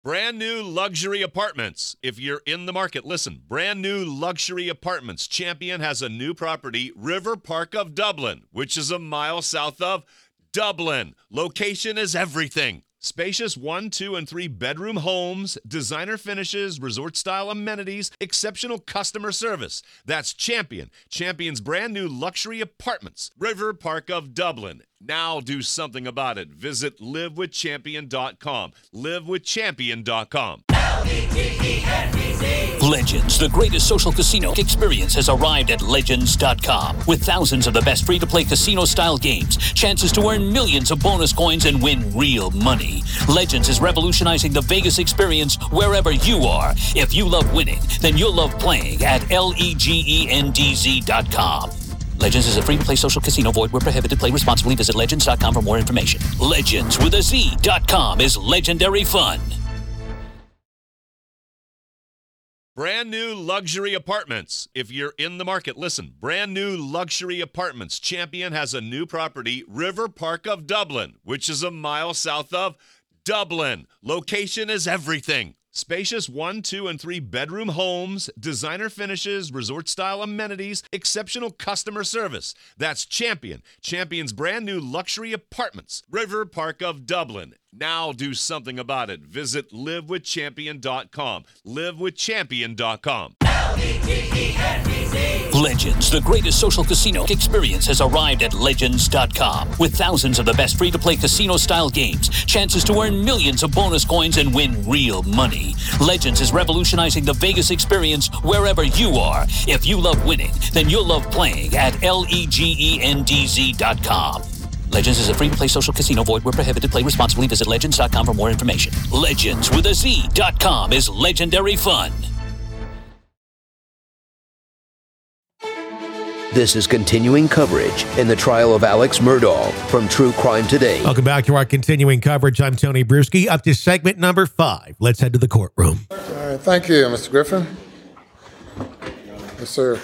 Brand new luxury apartments. If you're in the market, listen. Brand new luxury apartments. Champion has a new property, River Park of Dublin, which is a mile south of Dublin. Location is everything. Spacious 1, 2, and 3 bedroom homes, designer finishes, resort-style amenities, exceptional customer service. That's Champion. Champion's brand new luxury apartments, River Park of Dublin. Now do something about it. Visit livewithchampion.com. Livewithchampion.com. Legends, the greatest social casino experience, has arrived at Legends.com. With thousands of the best free-to-play casino-style games, chances to earn millions of bonus coins and win real money. Legends is revolutionizing the Vegas experience wherever you are. If you love winning, then you'll love playing at LEGENDZ.com. Legends is a free-to-play social casino. Void where prohibited. Play responsibly. Visit Legends.com for more information. Legends with a Z.com is legendary fun. Brand new luxury apartments. If you're in the market, listen. Brand new luxury apartments. Champion has a new property, River Park of Dublin, which is a mile south of Dublin. Location is everything. Spacious 1, 2, and 3 bedroom homes, designer finishes, resort-style amenities, exceptional customer service. That's Champion. Champion's brand new luxury apartments, River Park of Dublin. Now do something about it. Visit livewithchampion.com. Livewithchampion.com. Legends, the greatest social casino experience, has arrived at Legends.com. With thousands of the best free-to-play casino-style games, chances to earn millions of bonus coins and win real money. Legends is revolutionizing the Vegas experience wherever you are. If you love winning, then you'll love playing at LEGENDZ.com. Legends is a free-to-play social casino. Void where prohibited. Play responsibly. Visit Legends.com for more information. Legends with a Z.com is legendary fun. This is continuing coverage in the trial of Alex Murdaugh from True Crime Today. Welcome back to our continuing coverage. I'm Tony Bruschi. Up to segment number 5. Let's head to the courtroom. All right, thank you, Mr. Griffin. Yes, sir.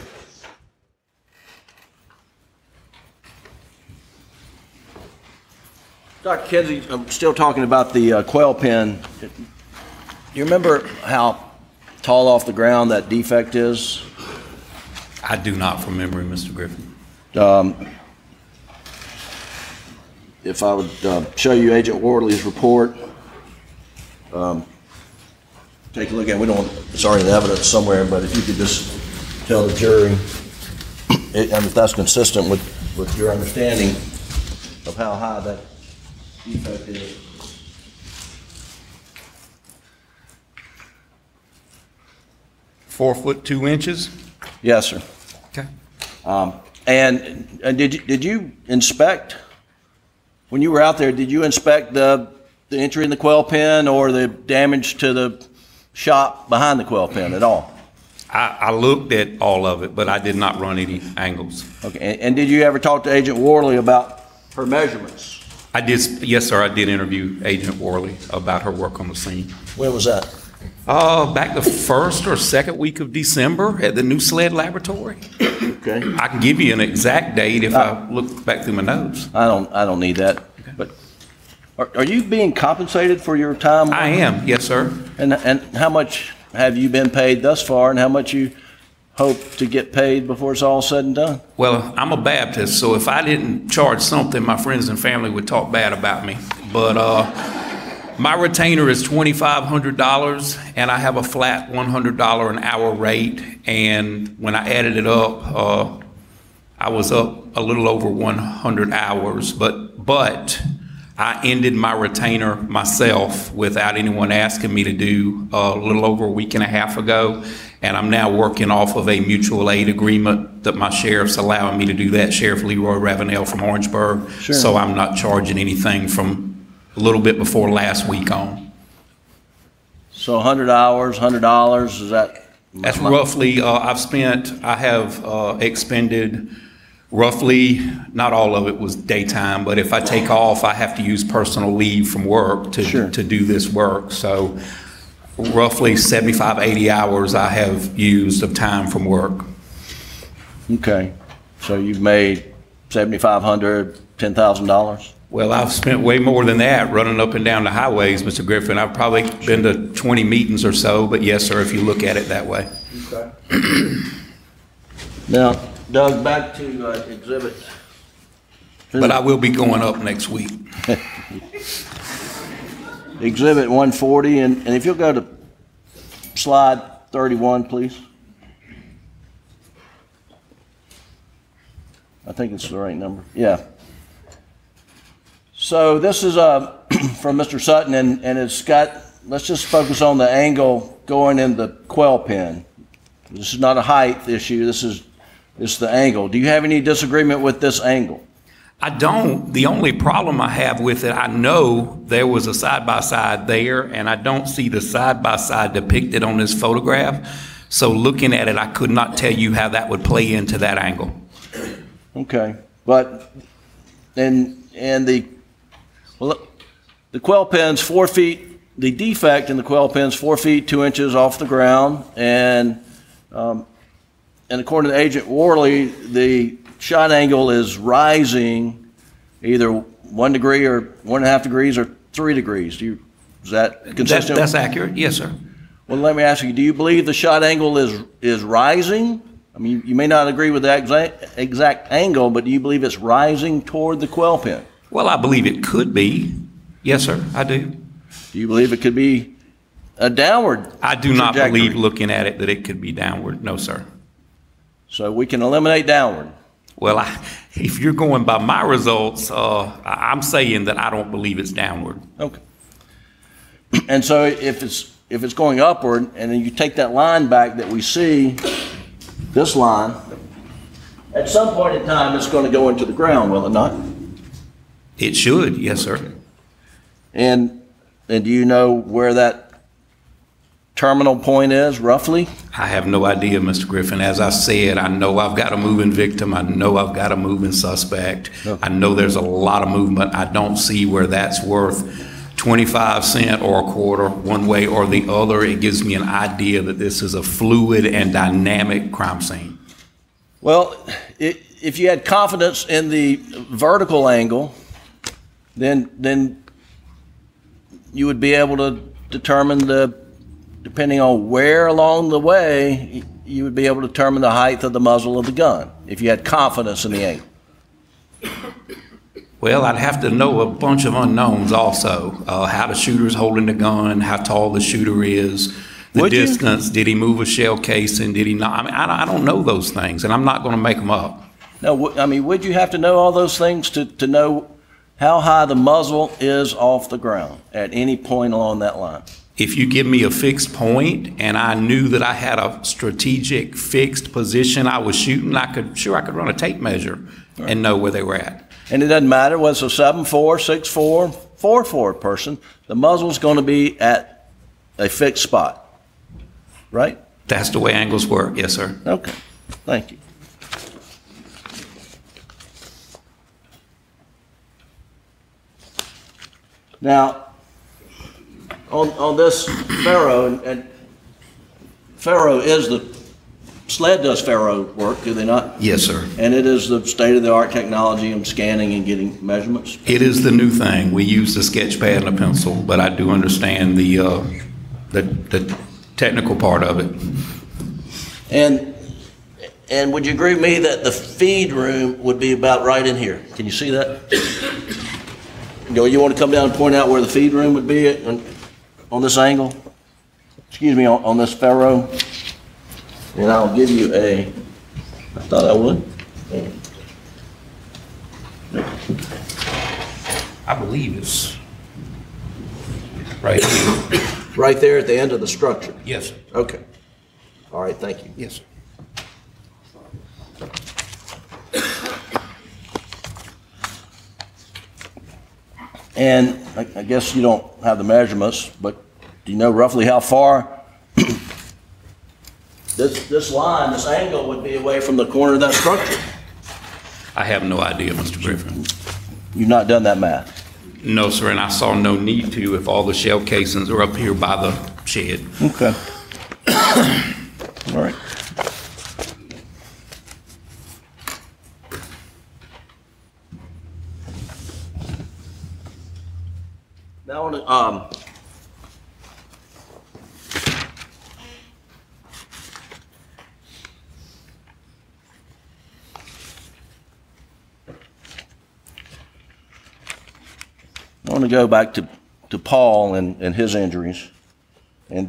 Dr. Kinsey, I'm still talking about the quail pen. Do you remember how tall off the ground that defect is? I do not from memory, Mr. Griffin. If I would show you Agent Wardley's report, take a look at it. It's already in evidence somewhere, but if you could just tell the jury, and if that's consistent with your understanding of how high that defect is. Four foot 2 inches. Yes, sir. Okay. And did you inspect, when you were out there, did you inspect the entry in the quail pen or the damage to the shop behind the quail pen at all? I looked at all of it, but I did not run any angles. Okay. And did you ever talk to Agent Worley about her measurements? I did. Yes, sir. I did interview Agent Worley about her work on the scene. When was that? Back the first or second week of December at the New Sled Laboratory. Okay. I can give you an exact date if I look back through my notes. I don't need that. Okay. But are you being compensated for your time? I am. Yes, sir. And how much have you been paid thus far, and how much you hope to get paid before it's all said and done? Well, I'm a Baptist, so if I didn't charge something, my friends and family would talk bad about me. But my retainer is $2,500, and I have a flat $100 an hour rate. And when I added it up, I was up a little over 100 hours. But I ended my retainer myself without anyone asking me to do a little over a week and a half ago. And I'm now working off of a mutual aid agreement that my sheriff's allowing me to do that, Sheriff Leroy Ravenel from Orangeburg. Sure. So I'm not charging anything from a little bit before last week on. So 100 hours, $100, is that? That's roughly, I have expended roughly, not all of it was daytime, but if I take off, I have to use personal leave from work to do this work. So roughly 75, 80 hours I have used of time from work. Okay. So you've made $7,500, $10,000? Well, I've spent way more than that running up and down the highways, Mr. Griffin. I've probably been to 20 meetings or so, but yes, sir, if you look at it that way. Okay. Now, Doug, back to exhibit. But I will be going up next week. Exhibit 140, and if you'll go to slide 31, please. I think it's the right number. Yeah. So this is from Mr. Sutton, and it's got, let's just focus on the angle going in the quail pen. This is not a height issue, this is the angle. Do you have any disagreement with this angle? I don't. The only problem I have with it, I know there was a side-by-side there, and I don't see the side-by-side depicted on this photograph. So looking at it, I could not tell you how that would play into that angle. Okay, but, and the quail pen's 4 feet, the defect in the quail pen's 4 feet, 2 inches off the ground, and according to Agent Worley, the shot angle is rising either 1 degree or 1.5 degrees or 3 degrees. Is that consistent? That's accurate, yes, sir. Well, let me ask you, do you believe the shot angle is rising? I mean, you may not agree with the exact angle, but do you believe it's rising toward the quail pen? Well, I believe it could be. Yes, sir, I do. Do you believe it could be a downward I do not trajectory? believe, looking at it, that it could be downward. No, sir. So we can eliminate downward. Well, if you're going by my results, I'm saying that I don't believe it's downward. Okay. And so if it's going upward, and then you take that line back that we see, this line, at some point in time, it's going to go into the ground, will it not? It should, yes, sir. And do you know where that terminal point is, roughly? I have no idea, Mr. Griffin. As I said, I know I've got a moving victim. I know I've got a moving suspect. Okay. I know there's a lot of movement. I don't see where that's worth 25 cents or a quarter, one way or the other. It gives me an idea that this is a fluid and dynamic crime scene. Well, if you had confidence in the vertical angle, then you would be able to determine depending on where along the way, you would be able to determine the height of the muzzle of the gun, if you had confidence in the angle. Well, I'd have to know a bunch of unknowns also. How the shooter's holding the gun, how tall the shooter is, the distance, did he move a shell casing, did he not? I mean, I don't know those things, and I'm not going to make them up. No, I mean, would you have to know all those things to know how high the muzzle is off the ground at any point along that line? If you give me a fixed point and I knew that I had a strategic fixed position I was shooting, I could run a tape measure and know where they were at. And it doesn't matter whether it's a 7.4, 6.4, 4.4 person, the muzzle's going to be at a fixed spot, right? That's the way angles work, yes, sir. Okay, thank you. Now, on this Faro, and Faro is SLED does Faro work, do they not? Yes, sir. And it is the state-of-the-art technology of scanning and getting measurements? It is the new thing. We use the sketch pad and a pencil, but I do understand the technical part of it. And would you agree with me that the feed room would be about right in here? Can you see that? You want to come down and point out where the feed room would be on this angle? Excuse me, on this Faro? And I'll give you I thought I would. I believe it's right here. Right there at the end of the structure? Yes, sir. Okay. All right, thank you. Yes, sir. And I guess you don't have the measurements, but do you know roughly how far this line, this angle would be away from the corner of that structure? I have no idea, Mr. Griffin. You've not done that math? No, sir, and I saw no need to if all the shell casings are up here by the shed. Okay. All right. want to go back to Paul and his injuries, and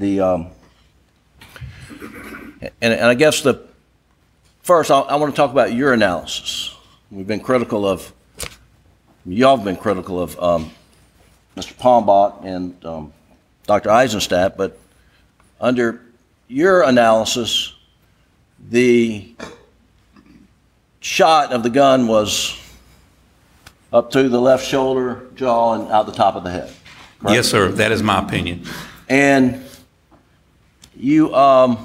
and I guess first I want to talk about your analysis. We've been critical of, y'all have been critical of Mr. Palmbach and Dr. Eisenstadt, but under your analysis, the shot of the gun was up to the left shoulder, jaw, and out the top of the head. Correct? Yes, sir. That is my opinion. And you, I'm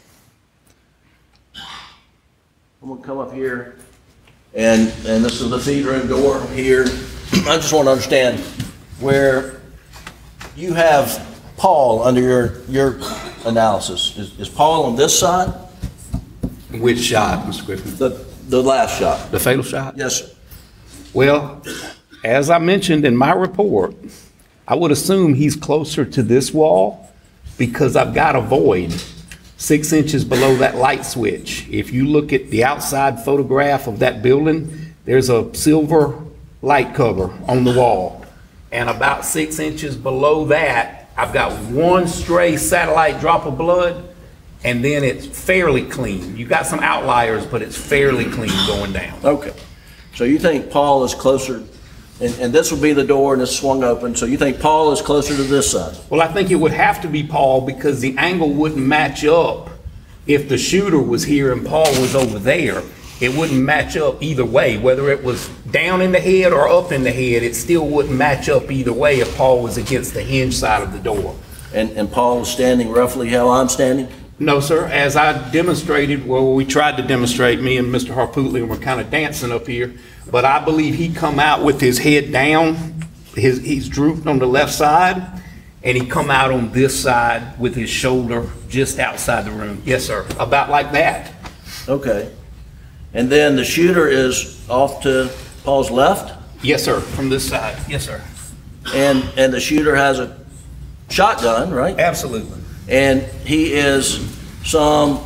gonna come up here, and this is the feed room door here. I just want to understand where you have Paul under your analysis. Is Paul on this side? Which shot, Mr. Griffin? The last shot. The fatal shot? Yes, sir. Well, as I mentioned in my report, I would assume he's closer to this wall because I've got a void 6 inches below that light switch. If you look at the outside photograph of that building, there's a silver light cover on the wall. And about 6 inches below that, I've got one stray satellite drop of blood, and then it's fairly clean. You got some outliers, but it's fairly clean going down. Okay. So you think Paul is closer, and this will be the door and it's swung open, so you think Paul is closer to this side? Well, I think it would have to be Paul because the angle wouldn't match up. If the shooter was here and Paul was over there, it wouldn't match up either way. Whether it was down in the head or up in the head, it still wouldn't match up either way if Paul was against the hinge side of the door. And Paul is standing roughly how I'm standing? No, sir. As I demonstrated, well, we tried to demonstrate, me and Mr. Harpootlian were kind of dancing up here, but I believe he come out with his head down, he's drooped on the left side, and he come out on this side with his shoulder just outside the room. Yes, sir. About like that. Okay. And then the shooter is off to Paul's left? Yes, sir. From this side. Yes, sir. And the shooter has a shotgun, right? Absolutely. And he is some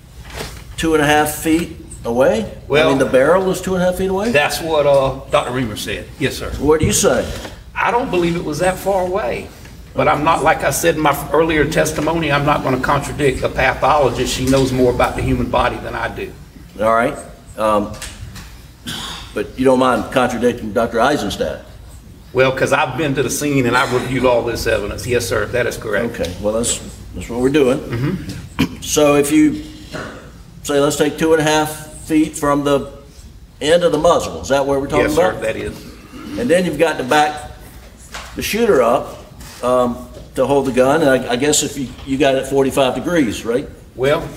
2.5 feet away? Well, I mean, the barrel is 2.5 feet away? That's what Dr. Reamer said. Yes, sir. What do you say? I don't believe it was that far away. But I'm not, like I said in my earlier testimony, I'm not going to contradict a pathologist. She knows more about the human body than I do. All right. But you don't mind contradicting Dr. Eisenstadt? Well, because I've been to the scene and I've reviewed all this evidence. Yes, sir, that is correct. Okay, well, that's what we're doing. Mm-hmm. So if you say, let's take 2.5 feet from the end of the muzzle, is that where we're talking about? Yes, sir, that is. And then you've got to back the shooter up to hold the gun, and I guess if you got it 45 degrees, right? Well,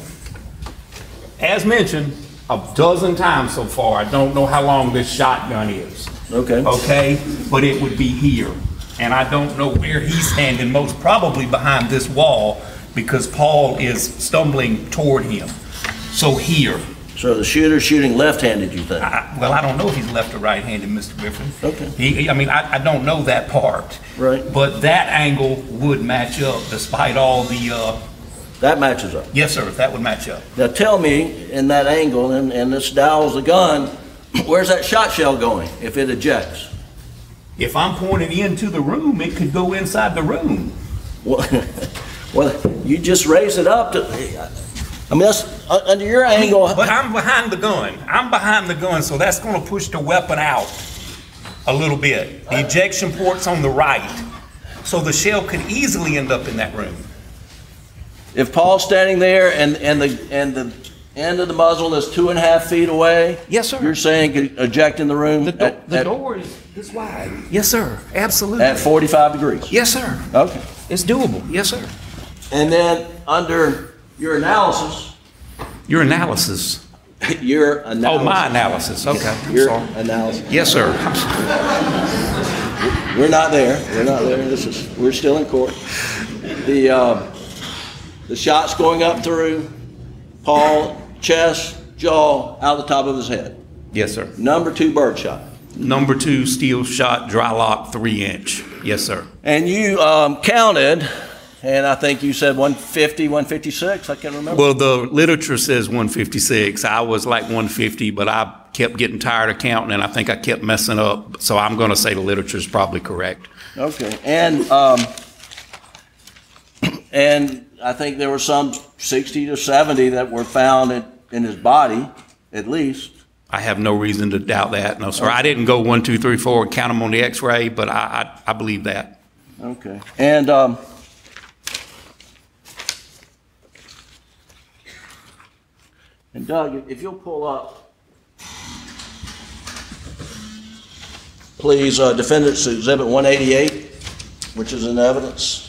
as mentioned a dozen times so far, I don't know how long this shotgun is. Okay. Okay, but it would be here. And I don't know where he's standing, most probably behind this wall, because Paul is stumbling toward him. So here. So the shooter's shooting left-handed, you think? Well, I don't know if he's left or right-handed, Mr. Griffin. Okay. I don't know that part. Right. But that angle would match up despite all the... That matches up? Yes, sir, that would match up. Now tell me, in that angle, and this dials the gun, where's that shot shell going if it ejects? If I'm pointing into the room, it could go inside the room. Well, you just raise it up to... I mean, that's under your angle. But I'm behind the gun. I'm behind the gun, so that's going to push the weapon out a little bit. The ejection port's on the right, so the shell could easily end up in that room. If Paul's standing there and the end of the muzzle is 2.5 feet away, yes, sir. You're saying could eject in the room? The door is this wide. Yes, sir. Absolutely. At 45 degrees? Yes, sir. Okay. It's doable. Yes, sir. And then under your analysis. Your analysis? Your analysis. Oh, my analysis. Okay. Your analysis. Yes, sir. We're not there. We're not there. We're still in court. The shot's going up through Paul, chest, jaw, out the top of his head. Yes, sir. Number 2 bird shot. Number 2 steel shot, dry lock, 3-inch. Yes, sir. And you counted, and I think you said 150, 156. I can't remember. Well, the literature says 156. I was like 150, but I kept getting tired of counting, and I think I kept messing up. So I'm going to say the literature is probably correct. Okay, and I think there were some 60 to 70 that were found in his body, at least. I have no reason to doubt that. No, sir. I didn't go 1, 2, 3, 4 and count them on the X-ray, but I believe that. Okay, and Doug, if you'll pull up, please, Defendant's Exhibit 188, which is in evidence.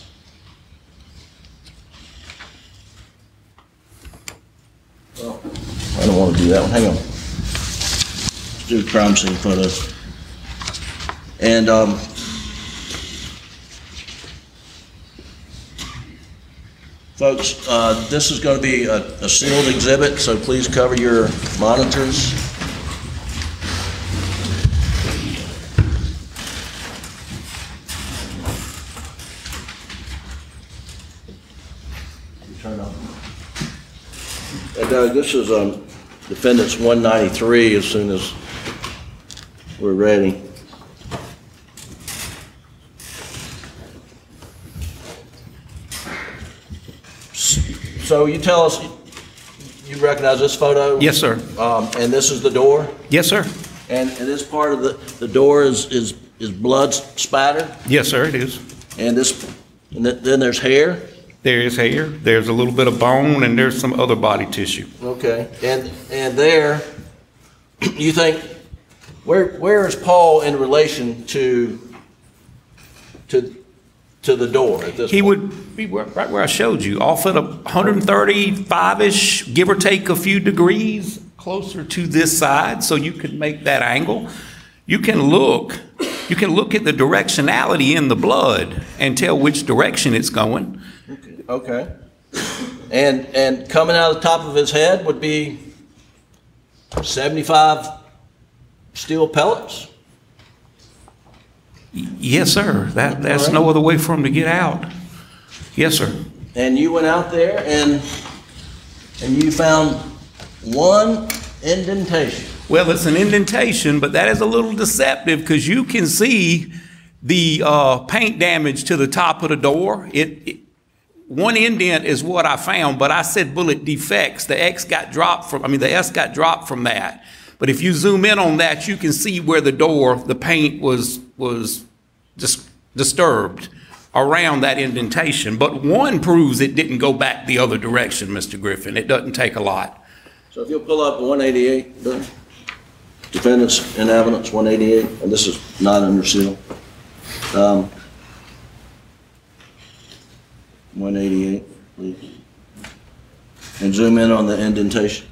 Well, I don't want to do that one. Hang on. Let's do crime scene photos. And folks, this is going to be a sealed exhibit, so please cover your monitors. Turn on. And this is Defendant's 193 as soon as we're ready. So you tell us, you recognize this photo? Yes, sir. And this is the door? Yes, sir. And this part of the door is blood spattered? Yes, sir, it is. And then there's hair? There is hair, there's a little bit of bone, and there's some other body tissue. Okay, and there, you think, where is Paul in relation to the door at this He point? would be right where I showed you, off at 135-ish, give or take a few degrees, closer to this side, so you could make that angle. You can look at the directionality in the blood and tell which direction it's going. Okay. And coming out of the top of his head would be 75 steel pellets? Yes, sir. That's no other way for him to get out. Yes, sir. And you went out there and you found one indentation. Well, it's an indentation, but that is a little deceptive because you can see the paint damage to the top of the door. One indent is what I found, but I said bullet defects. The S got dropped from that. But if you zoom in on that, you can see where the paint was just disturbed around that indentation. But one proves it didn't go back the other direction, Mr. Griffin. It doesn't take a lot. So if you'll pull up 188, Defendants in evidence 188, and this is not under seal. 188, please. And zoom in on the indentation.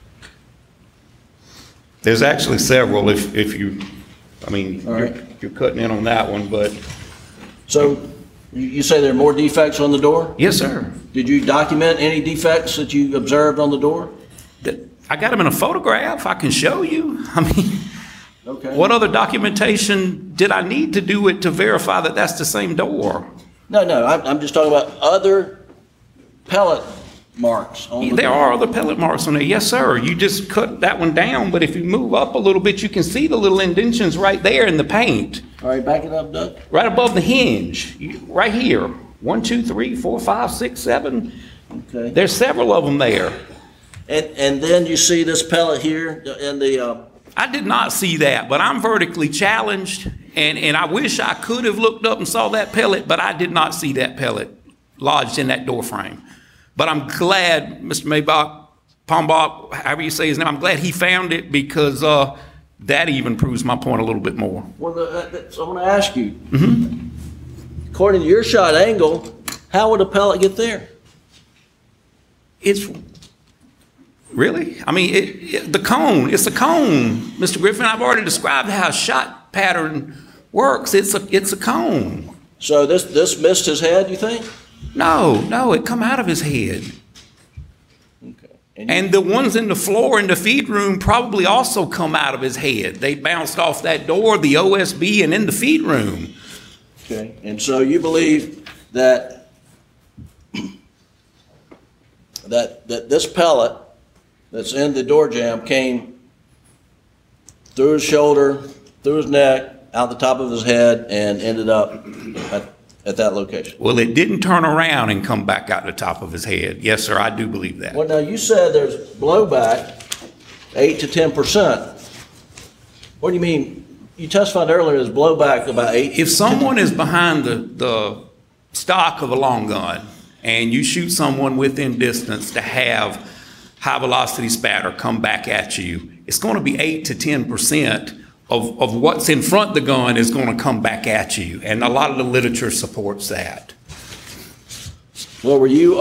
There's actually several if you're cutting in on that one, but. So you say there are more defects on the door? Yes, sir. Did you document any defects that you observed on the door? I got them in a photograph. I can show you. Okay. What other documentation did I need to do it to verify that that's the same door? No, I'm just talking about other pellet marks on the door. There are other pellet marks on there. Yes, sir. You just cut that one down, but if you move up a little bit, you can see the little indentions right there in the paint. All right, back it up, Doug. Right above the hinge, right here. 1, 2, 3, 4, 5, 6, 7. Okay. There's several of them there. And then you see this pellet here in the... I did not see that, but I'm vertically challenged, and I wish I could have looked up and saw that pellet, but I did not see that pellet lodged in that door frame. But I'm glad, Mr. Maybach, Pombach, however you say his name, I'm glad he found it because that even proves my point a little bit more. Well, so I want to ask you, according to your shot angle, how would a pellet get there? It's really, the cone, it's a cone, Mr. Griffin. I've already described how a shot pattern works. It's a cone. So this missed his head, you think? No, it come out of his head. Okay. And the ones in the floor in the feed room probably also come out of his head. They bounced off that door, the OSB, and in the feed room. Okay, and so you believe that this pellet that's in the door jamb came through his shoulder, through his neck, out the top of his head and ended up at that location. Well, it didn't turn around and come back out the top of his head. Yes, sir, I do believe that. Well, now you said there's blowback 8 to 10%. What do you mean? You testified earlier there's blowback about 8. If someone is behind the stock of a long gun and you shoot someone within distance to have high velocity spatter come back at you, it's going to be 8 to 10% of what's in front of the gun is going to come back at you. And a lot of the literature supports that. Well, were you,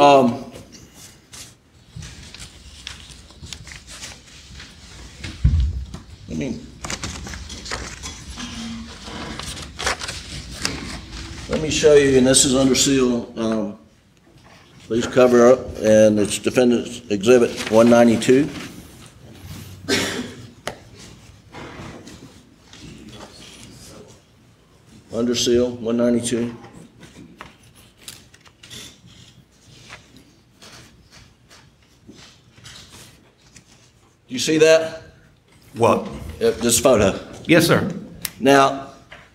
let me show you, and this is under seal. Please cover up, and it's Defendant's Exhibit 192. Under seal, 192. Do you see that? What? This photo. Yes, sir. Now,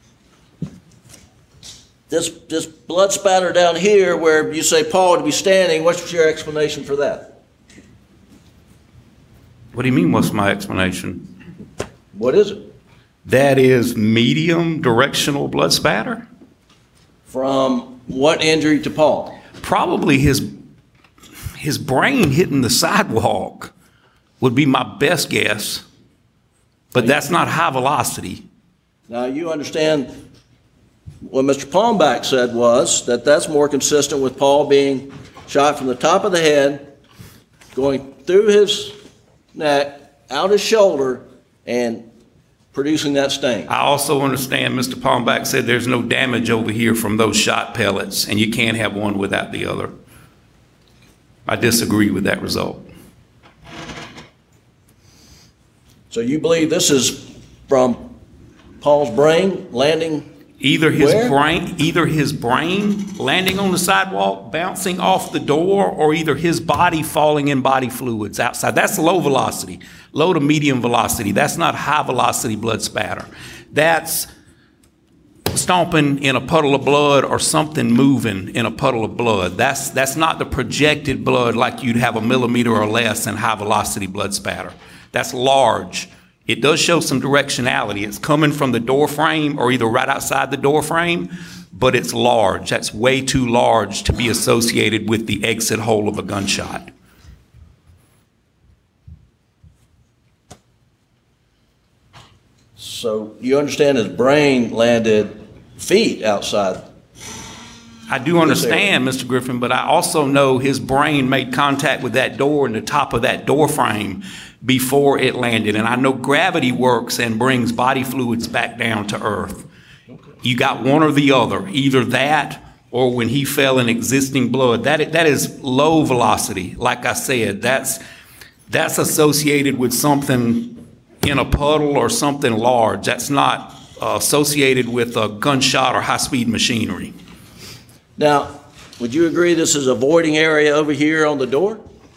this blood spatter down here where you say Paul would be standing, what's your explanation for that? What do you mean, what's my explanation? What is it? That is medium directional blood spatter? From what injury to Paul? Probably his brain hitting the sidewalk would be my best guess, but that's not high velocity. Now, you understand what Mr. Palmback said was that that's more consistent with Paul being shot from the top of the head, going through his neck, out his shoulder, and producing that stain. I also understand Mr. Palmback said there's no damage over here from those shot pellets, and you can't have one without the other. I disagree with that result. So you believe this is from Paul's brain landing Either his where? brain landing on the sidewalk, bouncing off the door, or either his body falling in body fluids outside. That's low velocity, low to medium velocity. That's not high velocity blood spatter. That's stomping in a puddle of blood or something moving in a puddle of blood. That's not the projected blood like you'd have a millimeter or less in high velocity blood spatter. That's large. It does show some directionality. It's coming from the door frame or either right outside the door frame, but it's large. That's way too large to be associated with the exit hole of a gunshot. So you understand his brain landed feet outside? I do understand, Mr. Griffin, but I also know his brain made contact with that door and the top of that door frame before it landed. And I know gravity works and brings body fluids back down to earth. Okay. You got one or the other, either that or when he fell in existing blood. That is low velocity. Like I said, that's associated with something in a puddle or something large. That's not associated with a gunshot or high-speed machinery. Now, would you agree this is a voiding area over here on the door?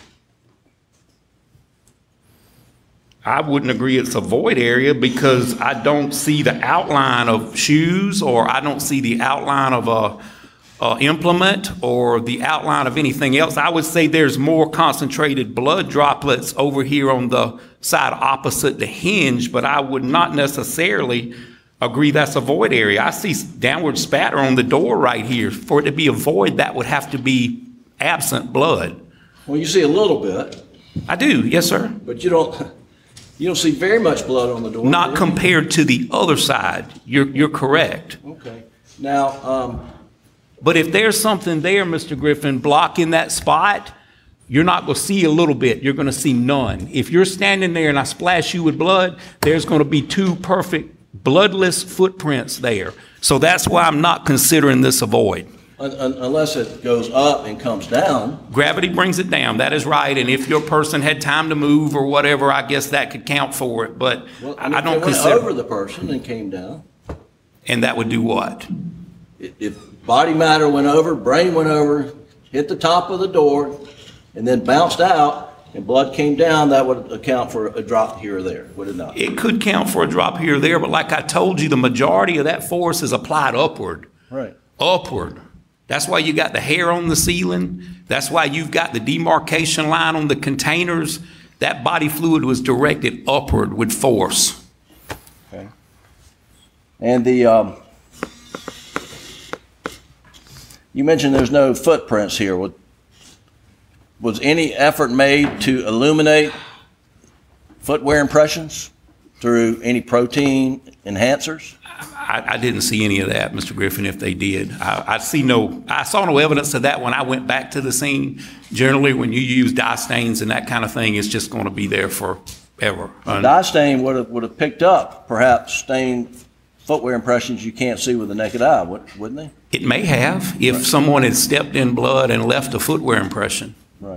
I wouldn't agree it's a void area because I don't see the outline of shoes, or I don't see the outline of a implement or the outline of anything else. I would say there's more concentrated blood droplets over here on the side opposite the hinge, but I would not necessarily agree that's a void area. I see downward spatter on the door right here. For it to be a void, that would have to be absent blood. Well, you see a little bit. I do, yes, sir. But you don't see very much blood on the door. Not compared to the other side. You're correct. Okay. Now, but if there's something there, Mr. Griffin, blocking that spot, you're not going to see a little bit. You're going to see none. If you're standing there and I splash you with blood, there's going to be two perfect bloodless footprints there. So that's why I'm not considering this a void. Unless it goes up and comes down. Gravity brings it down. That is right. And if your person had time to move or whatever, I guess that could count for it. But well, I don't consider. If it went over the person and came down. And that would do what? If body matter went over, brain went over, hit the top of the door, and then bounced out, and blood came down, that would account for a drop here or there, would it not? It could count for a drop here or there, but like I told you, the majority of that force is applied upward. Right. Upward. That's why you got the hair on the ceiling. That's why you've got the demarcation line on the containers. That body fluid was directed upward with force. Okay. And the, you mentioned there's no footprints here. Was any effort made to illuminate footwear impressions through any protein enhancers? I didn't see any of that, Mr. Griffin, if they did. I saw no evidence of that when I went back to the scene. Generally, when you use dye stains and that kind of thing, it's just going to be there forever. Dye stain would have picked up perhaps stained footwear impressions you can't see with the naked eye, wouldn't they? It may have, if someone had stepped in blood and left a footwear impression. Right.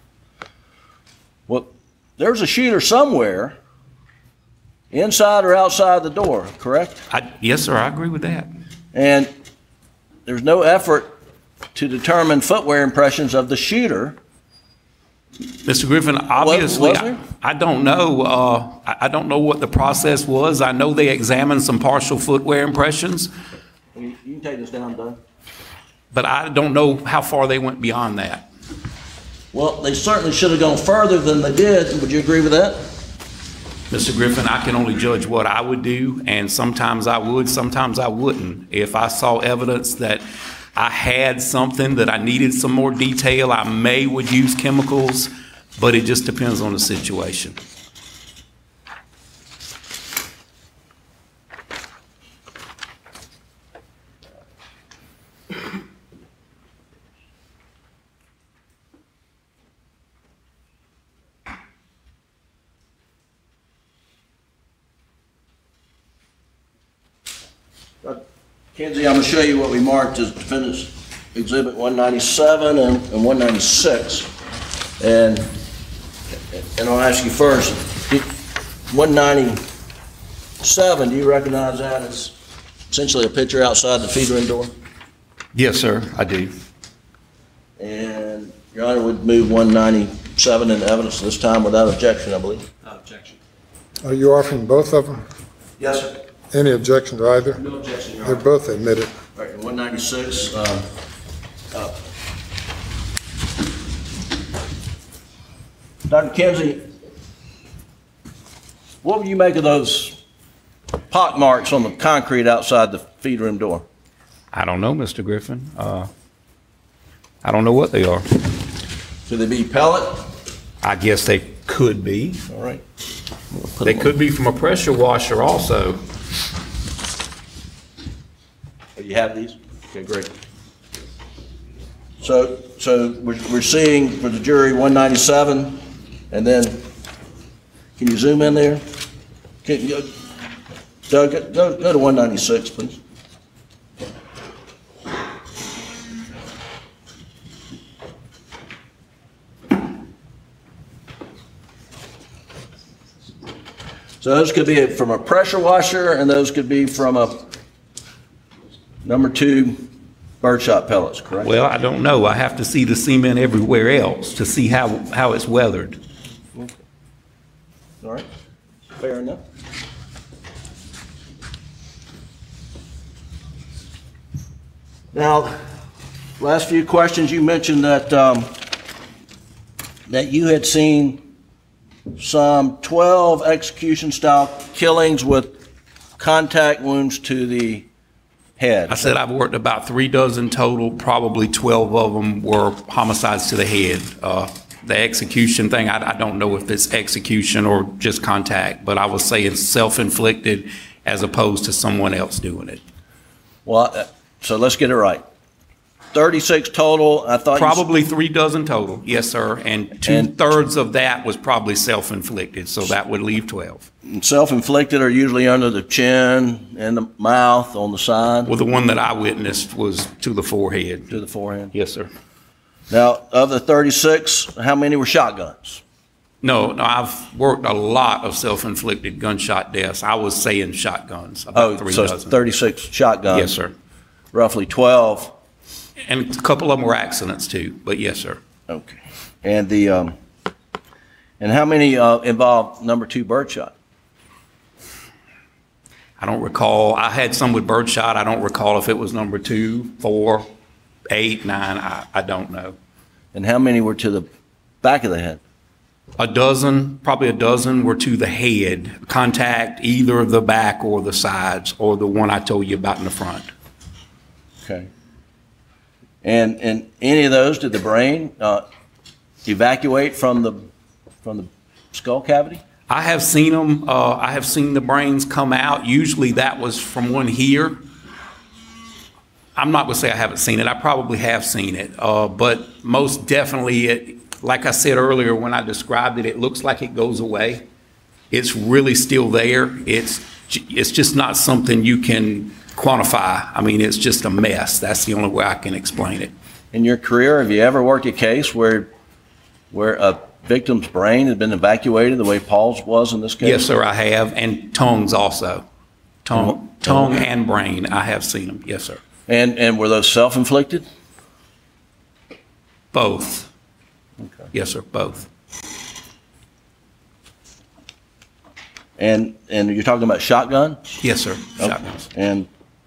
Well, there's a shooter somewhere, inside or outside the door, correct? Yes, sir, I agree with that. And there's no effort to determine footwear impressions of the shooter. Mr. Griffin, obviously, Was there? I don't know. I don't know what the process was. I know they examined some partial footwear impressions, You can take this down, Doug. but I don't know how far they went beyond that. Well, they certainly should have gone further than they did. Would you agree with that? Mr. Griffin, I can only judge what I would do, and sometimes I would, sometimes I wouldn't. If I saw evidence that I had something that I needed some more detail, I would use chemicals, but it just depends on the situation. Kenzie, I'm going to show you what we marked as Defendant's Exhibit 197 and 196. And I'll ask you first, 197, do you recognize that as essentially a picture outside the feed room door? Yes, sir, I do. And Your Honor would move 197 into evidence this time without objection, I believe. Without objection. Are you offering both of them? Yes, sir. Any objection to either? No objection, Your They're Honor. both admitted. All right, 196. Dr. Kinsey, what would you make of those pock marks on the concrete outside the feed room door? I don't know, Mr. Griffin. I don't know what they are. Could they be pellet? I guess they could be. All right. They could be from a pressure washer also. Oh, you have these? Okay, great. So we're seeing for the jury 197, and then, can you zoom in there? Can you, Doug, go to 196, please. So those could be from a pressure washer, and those could be from a number 2 birdshot pellets, correct? Well, I don't know. I have to see the cement everywhere else to see how it's weathered. Okay. All right, fair enough. Now, last few questions, you mentioned that that you had seen some 12 execution-style killings with contact wounds to the head. I said I've worked about 3 dozen total, probably 12 of them were homicides to the head. The execution thing, I don't know if it's execution or just contact, but I would say it's self-inflicted as opposed to someone else doing it. Well, so let's get it right. 36 total, I thought Probably 3 dozen total, yes, sir, and 2/3 of that was probably self-inflicted, so that would leave 12. Self-inflicted are usually under the chin and the mouth, on the side, Well, the one that I witnessed was to the forehead. to the forehead. Yes, sir. Now, of the 36, how many were shotguns? No, I've worked a lot of self-inflicted gunshot deaths. I was saying shotguns, about 3 so it's dozen. 36 shotguns. Yes, sir. Roughly 12. And a couple of them were accidents too, but yes, sir. Okay. And the And how many involved number 2 birdshot? I don't recall. I had some with birdshot. I don't recall if it was number 2, 4, 8, 9. I don't know. And how many were to the back of the head? Probably a dozen were to the head, contact either the back or the sides, or the one I told you about in the front. Okay. And any of those, did the brain evacuate from the skull cavity? I have seen them. I have seen the brains come out. Usually that was from one here. I'm not going to say I haven't seen it. I probably have seen it. But most definitely, like I said earlier when I described it, it looks like it goes away. It's really still there. It's just not something you can quantify. I mean, it's just a mess. That's the only way I can explain it. In your career, have you ever worked a case where a victim's brain had been evacuated the way Paul's was in this case? Yes, sir, I have, and tongues also. Tongue and brain, I have seen them. Yes, sir. And were those self-inflicted? Both. Okay. Yes, sir, both. And you're talking about shotgun? Yes, sir, Okay. shotguns. And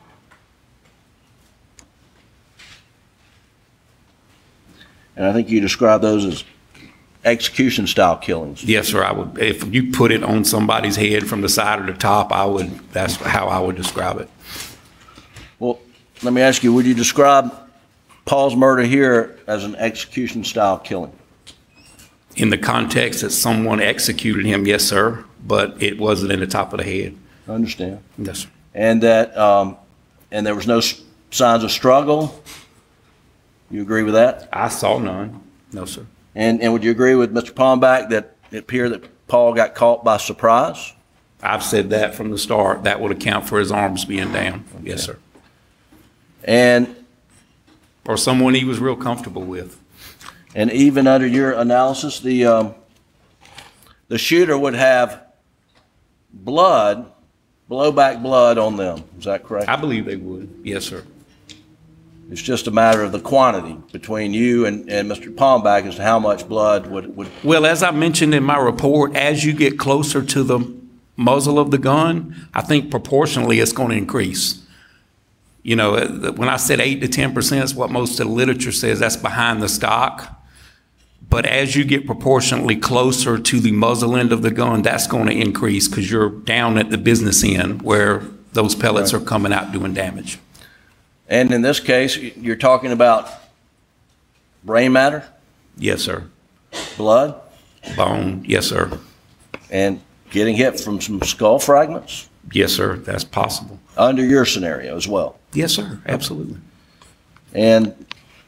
I think you described those as execution style killings. Yes, sir, I would. If you put it on somebody's head from the side or the top, that's how I would describe it. Well, let me ask you, would you describe Paul's murder here as an execution style killing? In the context that someone executed him, yes, sir, but it wasn't in the top of the head. I understand. Yes, sir. And that, and there was no signs of struggle? You agree with that? I saw none. No, sir. And would you agree with Mr. Palmbach that it appeared that Paul got caught by surprise? I've said that from the start. That would account for his arms being down. Okay. Yes, sir. And or someone he was real comfortable with. And even under your analysis, the shooter would have blood, blowback blood on them. Is that correct? I believe they would. Yes, sir. It's just a matter of the quantity between you and Mr. Palmbach as to how much blood would. Well, as I mentioned in my report, as you get closer to the muzzle of the gun, I think proportionally it's going to increase. You know, when I said 8 to 10% is what most of the literature says, that's behind the stock. But as you get proportionately closer to the muzzle end of the gun, that's going to increase because you're down at the business end where those pellets are coming out doing damage. And in this case, you're talking about brain matter? Yes, sir. Blood? Bone? Yes, sir. And getting hit from some skull fragments? Yes, sir. That's possible. Under your scenario as well? Yes, sir. Absolutely. And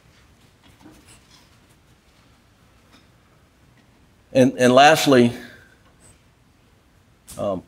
lastly, how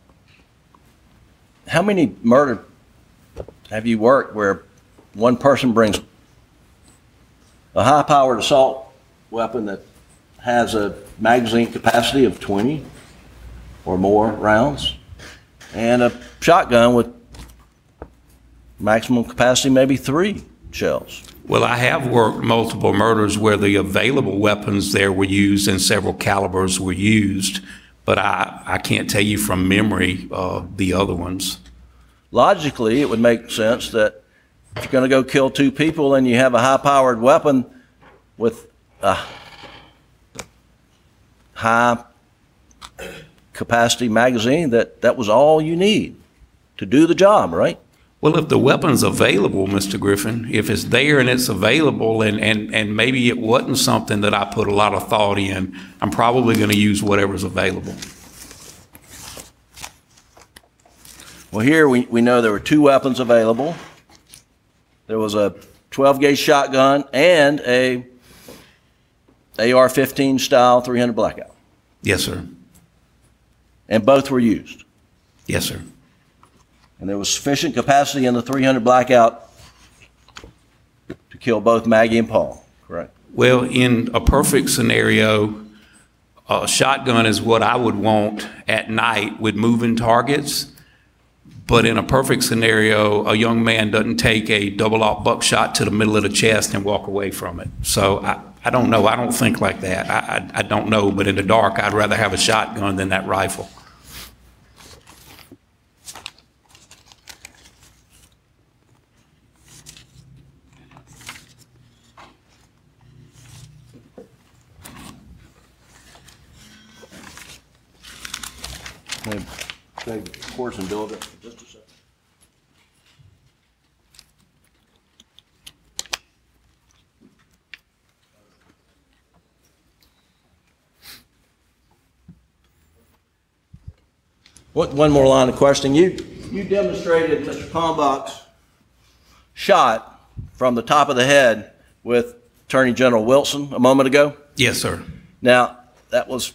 many murder have you worked where one person brings a high-powered assault weapon that has a magazine capacity of 20 or more rounds and a shotgun with maximum capacity maybe 3 shells? Well, I have worked multiple murders where the available weapons there were used and several calibers were used, but I can't tell you from memory the other ones. Logically, it would make sense that if you're going to go kill 2 people and you have a high-powered weapon with a high-capacity magazine, that was all you need to do the job, right? Well, if the weapon's available, Mr. Griffin, if it's there and it's available and maybe it wasn't something that I put a lot of thought in, I'm probably going to use whatever's available. Well, here we know there were 2 weapons available. There was a 12-gauge shotgun and a AR-15 style 300 Blackout. Yes, sir. And both were used. Yes, sir. And there was sufficient capacity in the 300 Blackout to kill both Maggie and Paul, correct? Well, in a perfect scenario, a shotgun is what I would want at night with moving targets. But in a perfect scenario, a young man doesn't take a double-aught buckshot to the middle of the chest and walk away from it. So I don't know. I don't think like that. I don't know, but in the dark, I'd rather have a shotgun than that rifle. Take the course and build it. Just a second. One more line of questioning. You demonstrated Mr. Kalmbach's shot from the top of the head with Attorney General Wilson a moment ago. Yes, sir. Now, that was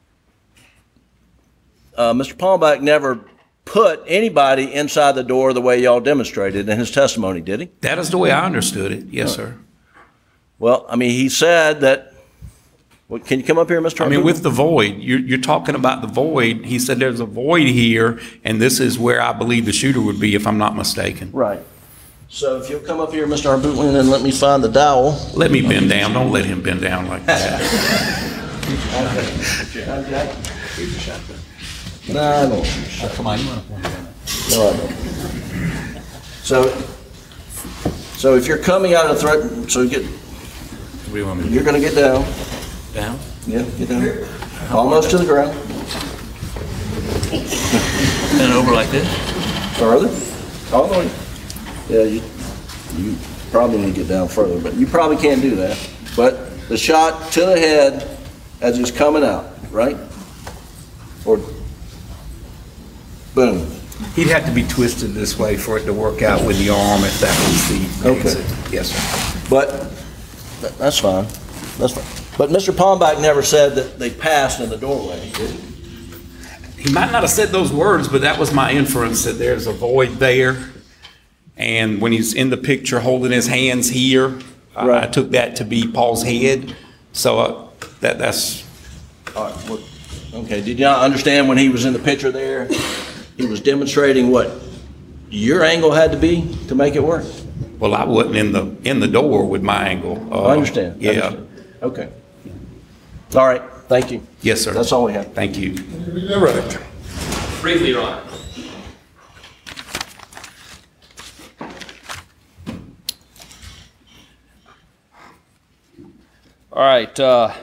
Mr. Kalmbach never put anybody inside the door the way y'all demonstrated in his testimony, did he? That is the way I understood it. Yes, sir. Well, I mean, he said that. Well, can you come up here, Mr. I mean, with the void, you're talking about the void. He said there's a void here, and this is where I believe the shooter would be, if I'm not mistaken. Right. So if you'll come up here, Mr. Arbutin, and let me find the dowel. Let me bend down. Don't let him bend down like that. No, I don't. Come on, you want to point it out. No, I don't. So if you're coming out of the threat, so What do you want me to do? you're going to get down. Down? Yeah, get down. Almost to the ground. And over like this? Further. All the way. Yeah, you probably need to get down further, but you probably can't do that. But the shot to the head as he's coming out, right? Or boom. He'd have to be twisted this way for it to work out with the arm if that was the Okay. exit. Yes, sir. But that's fine. That's fine. But Mr. Kalmbach never said that they passed in the doorway, did he? He might not have said those words, but that was my inference, that there's a void there. And when he's in the picture holding his hands here, I Right. took that to be Paul's head. So that's, All right. Well, okay. Did you not understand when he was in the picture there? He was demonstrating what your angle had to be to make it work. well, I wasn't in the door with my angle. I understand. I Yeah. understand. Okay. All right. Thank you. Yes, sir. That's all we have. Thank you. Briefly, Your Honor. All right,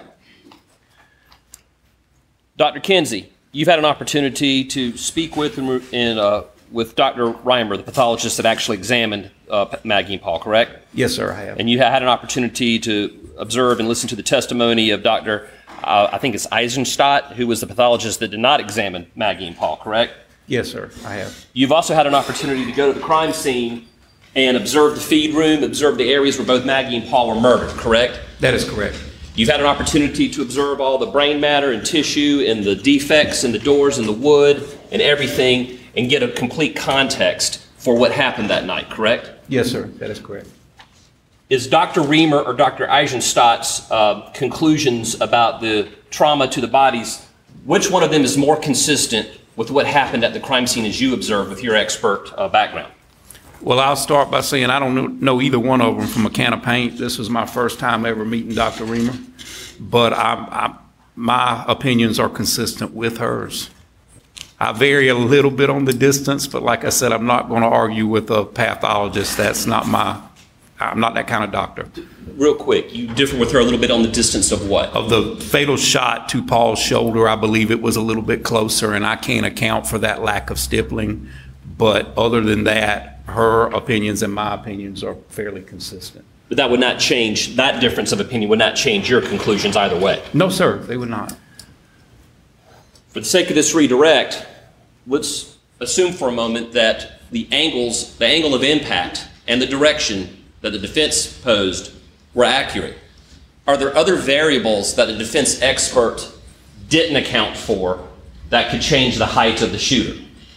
Dr. Kinsey, you've had an opportunity to speak with with Dr. Reimer, the pathologist that actually examined Maggie and Paul, correct? Yes, sir, I have. And you had an opportunity to observe and listen to the testimony of Dr. I think it's Eisenstadt, who was the pathologist that did not examine Maggie and Paul, correct? Yes, sir, I have. You've also had an opportunity to go to the crime scene and observe the feed room, observe the areas where both Maggie and Paul were murdered, correct? That is correct. You've had an opportunity to observe all the brain matter and tissue and the defects in the doors and the wood and everything and get a complete context for what happened that night, correct? Yes, sir, that is correct. Is Dr. Reimer or Dr. Eisenstadt's conclusions about the trauma to the bodies, which one of them is more consistent with what happened at the crime scene as you observed with your expert background? Well, I'll start by saying I don't know either one of them from a can of paint. This was my first time ever meeting Dr. Reimer, but my opinions are consistent with hers. I vary a little bit on the distance, but like I said, I'm not going to argue with a pathologist. I'm not that kind of doctor. Real quick, you differ with her a little bit on the distance of what? Of the fatal shot to Paul's shoulder, I believe it was a little bit closer, and I can't account for that lack of stippling. But other than that, her opinions and my opinions are fairly consistent. But that would not change, that difference of opinion would not change your conclusions either way. No, sir, they would not. For the sake of this redirect, let's assume for a moment that the angle of impact and the direction that the defense posed were accurate. Are there other variables that the defense expert didn't account for that could change the height of the shooter?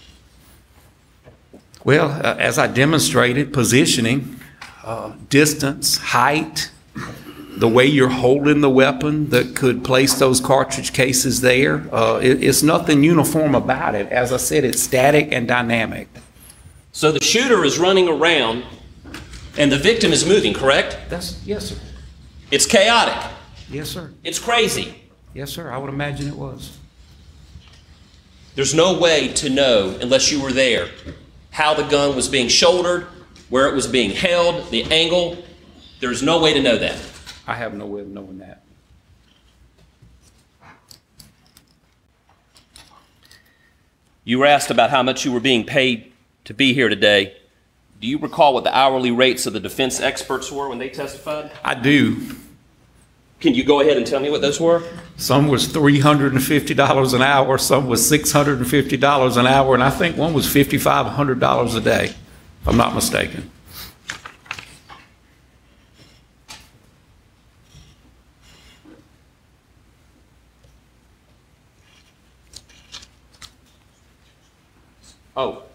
Well, as I demonstrated, positioning, distance, height, the way you're holding the weapon that could place those cartridge cases there. It's nothing uniform about it. As I said, it's static and dynamic. So the shooter is running around and the victim is moving, correct? Yes, sir. It's chaotic. Yes, sir. It's crazy. Yes, sir. I would imagine it was. There's no way to know, unless you were there, how the gun was being shouldered, where it was being held, the angle. There's no way to know that. I have no way of knowing that. You were asked about how much you were being paid to be here today. Do you recall what the hourly rates of the defense experts were when they testified? I do. Can you go ahead and tell me what those were? Some was $350 an hour, some was $650 an hour, and I think one was $5,500 a day, if I'm not mistaken. Oh.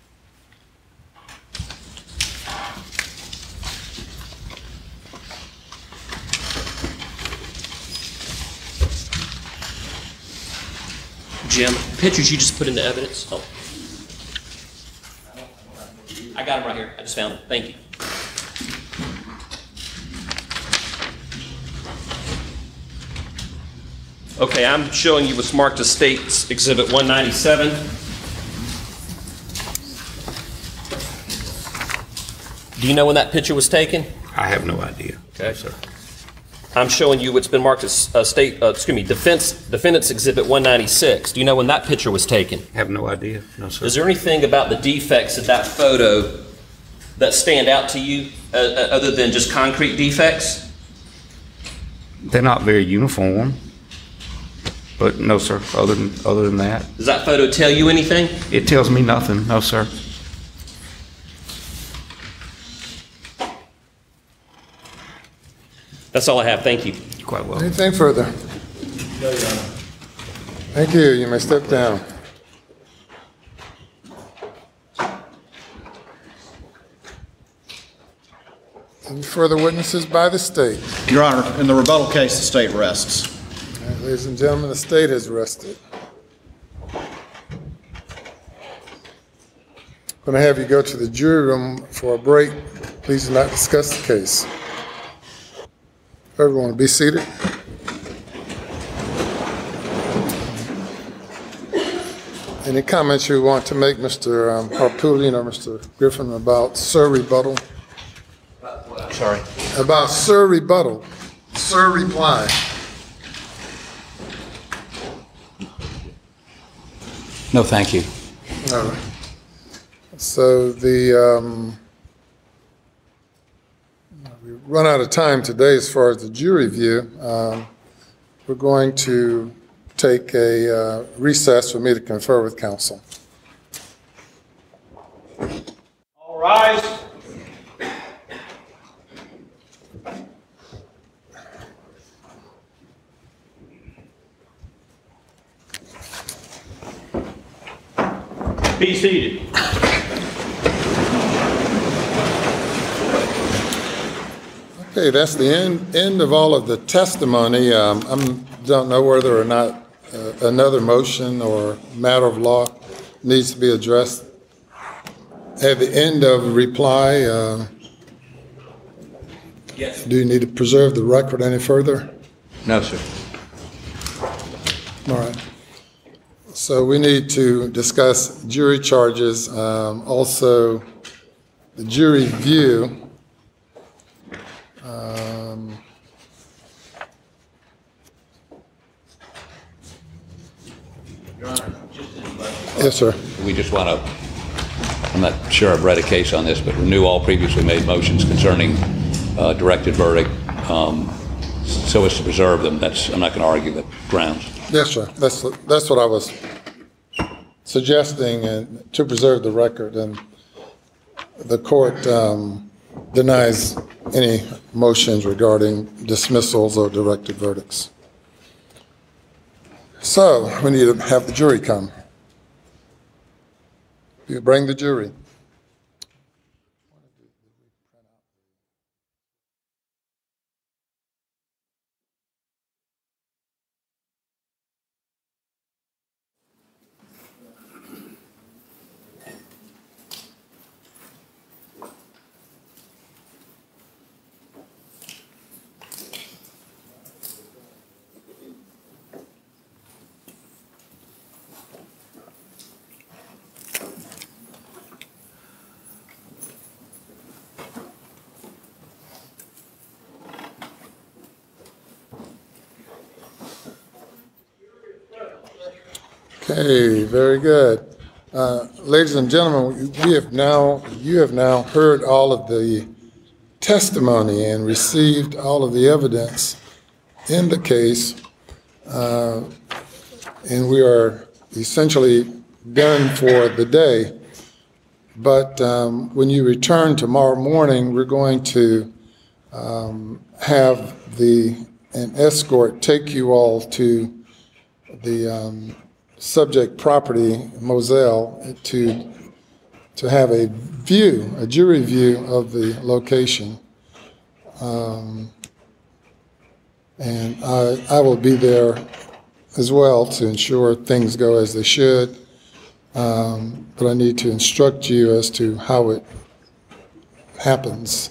Jim, pictures you just put into evidence. Oh. I got them right here. I just found them. Thank you. Okay, I'm showing you what's marked as State's Exhibit 197. Do you know when that picture was taken? I have no idea. Okay, sir. I'm showing you what's been marked as Defendant's Exhibit 196. Do you know when that picture was taken? I have no idea. No, sir. Is there anything about the defects of that photo that stand out to you other than just concrete defects? They're not very uniform, but no, sir. Other than that, Does that photo tell you anything? it tells me nothing. No, sir. That's all I have. Thank you. Quite well. Anything further? Thank you. You may step down. Any further witnesses by the state? Your Honor, in the rebuttal case, the state rests. All right, ladies and gentlemen, the state has rested. I'm going to have you go to the jury room for a break. Please do not discuss the case. Everyone, be seated. Any comments you want to make, Mr. Harpootlian or Mr. Griffin, about Sir rebuttal? Sorry. About Sir rebuttal. Sir reply. No, thank you. All right. So we run out of time today as far as the jury view. We're going to take a recess for me to confer with counsel. All rise. Be seated. Okay, that's the end of all of the testimony. I don't know whether or not another motion or matter of law needs to be addressed. At the end of the reply, Yes. do you need to preserve the record any further? No, sir. All right. So we need to discuss jury charges, also the jury view. Yes, sir. We just want to, I'm not sure I've read a case on this, but renew all previously made motions concerning directed verdict so as to preserve them. I'm not going to argue the grounds. Yes, sir. That's what I was suggesting, and to preserve the record. And the court denies any motions regarding dismissals or directed verdicts. So we need to have the jury come. You bring the jury. Okay, very good. Ladies and gentlemen, you have now heard all of the testimony and received all of the evidence in the case, and we are essentially done for the day. But when you return tomorrow morning, we're going to have an escort take you all to the subject property, Moselle, to have a jury view of the location. And I will be there as well to ensure things go as they should. But I need to instruct you as to how it happens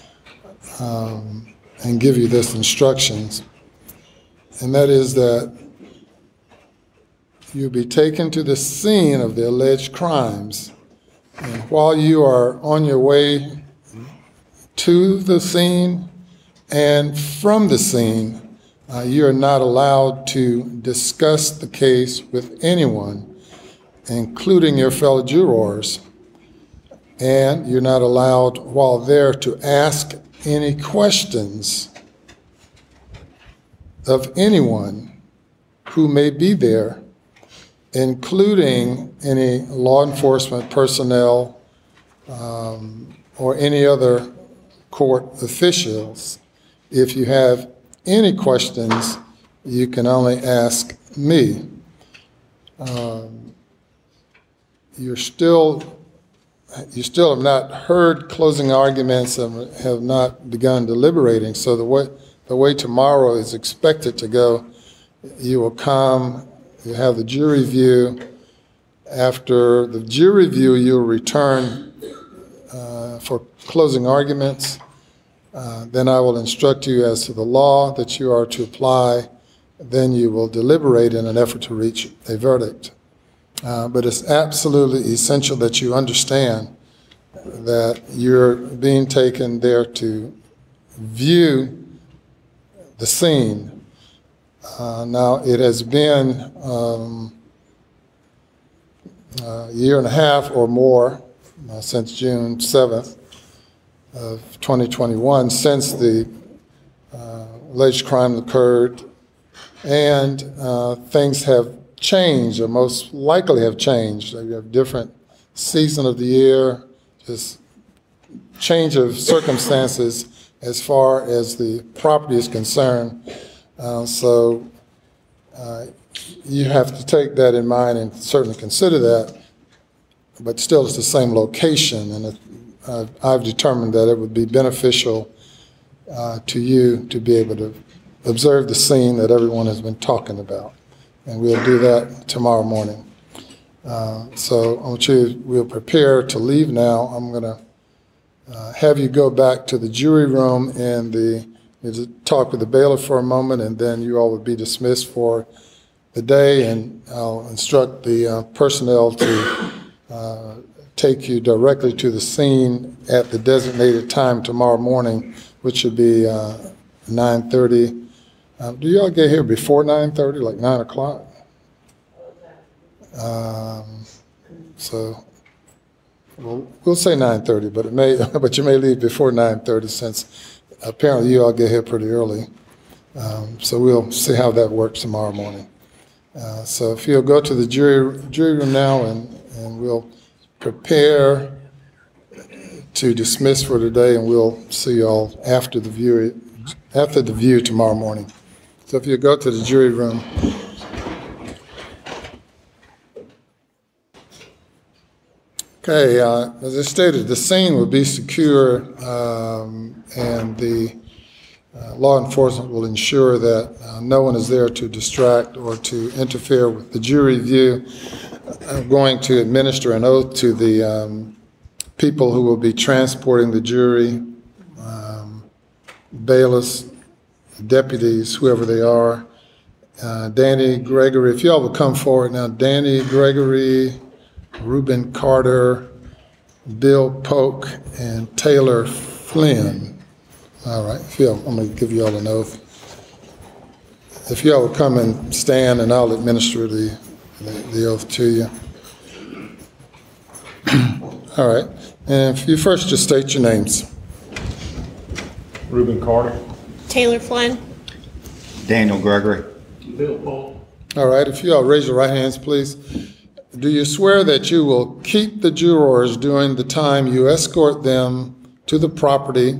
and give you this instructions. And that is that you'll be taken to the scene of the alleged crimes. And while you are on your way to the scene and from the scene, you are not allowed to discuss the case with anyone, including your fellow jurors. And you're not allowed while there to ask any questions of anyone who may be there, including any law enforcement personnel or any other court officials. If you have any questions, you can only ask me. You still have not heard closing arguments and have not begun deliberating. So the way tomorrow is expected to go, you will come, you have the jury view. After the jury view, you'll return for closing arguments. Then I will instruct you as to the law that you are to apply. Then you will deliberate in an effort to reach a verdict. But it's absolutely essential that you understand that you're being taken there to view the scene. Now, it has been a year and a half or more since June 7th of 2021, since the alleged crime occurred, and things have changed, or most likely have changed. You have different season of the year, just change of circumstances as far as the property is concerned. So you have to take that in mind and certainly consider that, but still it's the same location, and I've determined that it would be beneficial to you to be able to observe the scene that everyone has been talking about. And we'll do that tomorrow morning. So I want you, we'll prepare to leave now. I'm going to have you go back to the jury room and talk with the bailiff for a moment, and then you all will be dismissed for the day, and I'll instruct the personnel to take you directly to the scene at the designated time tomorrow morning, which should be 9:30. Do y'all get here before 9:30, like 9 o'clock? So we'll say 9:30, but you may leave before 9:30, since apparently you all get here pretty early. So we'll see how that works tomorrow morning. So if you'll go to the jury room now, and we'll prepare to dismiss for today, and we'll see you all after the view tomorrow morning. So if you go to the jury room. Okay, as I stated, the scene will be secure, and the law enforcement will ensure that no one is there to distract or to interfere with the jury view. I'm going to administer an oath to the people who will be transporting the jury, bailiffs, deputies, whoever they are. Danny Gregory, if y'all will come forward now. Danny Gregory, Reuben Carter, Bill Polk, and Taylor Flynn. All right, I'm going to give you all an oath. If y'all will come and stand, and I'll administer the the oath to you. All right. And if you first just state your names. Reuben Carter. Taylor Flynn. Daniel Gregory. Bill Paul. All right. If you all raise your right hands, please. Do you swear that you will keep the jurors during the time you escort them to the property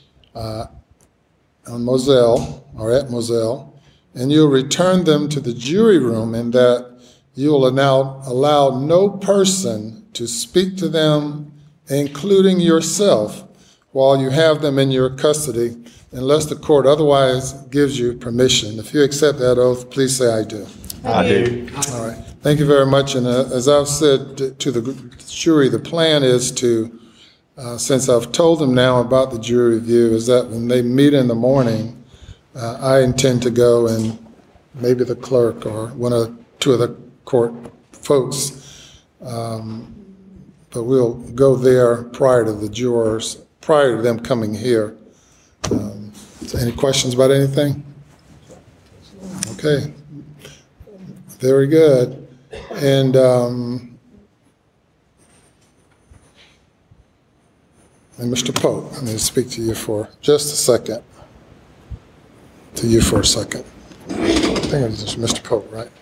on Moselle or at Moselle, and you'll return them to the jury room, and that you will allow no person to speak to them, including yourself, while you have them in your custody, unless the court otherwise gives you permission? If you accept that oath, please say I do. I do. All right. Thank you very much. And as I've said to the jury, the plan is to, since I've told them now about the jury review, is that when they meet in the morning, I intend to go, and maybe the clerk or two of the court folks, but we'll go there prior to the jurors, prior to them coming here. So any questions about anything? Okay. Very good. And Mr. Pope, I'm going to speak to you for just a second. To you for a second. I think it was Mr. Pope, right?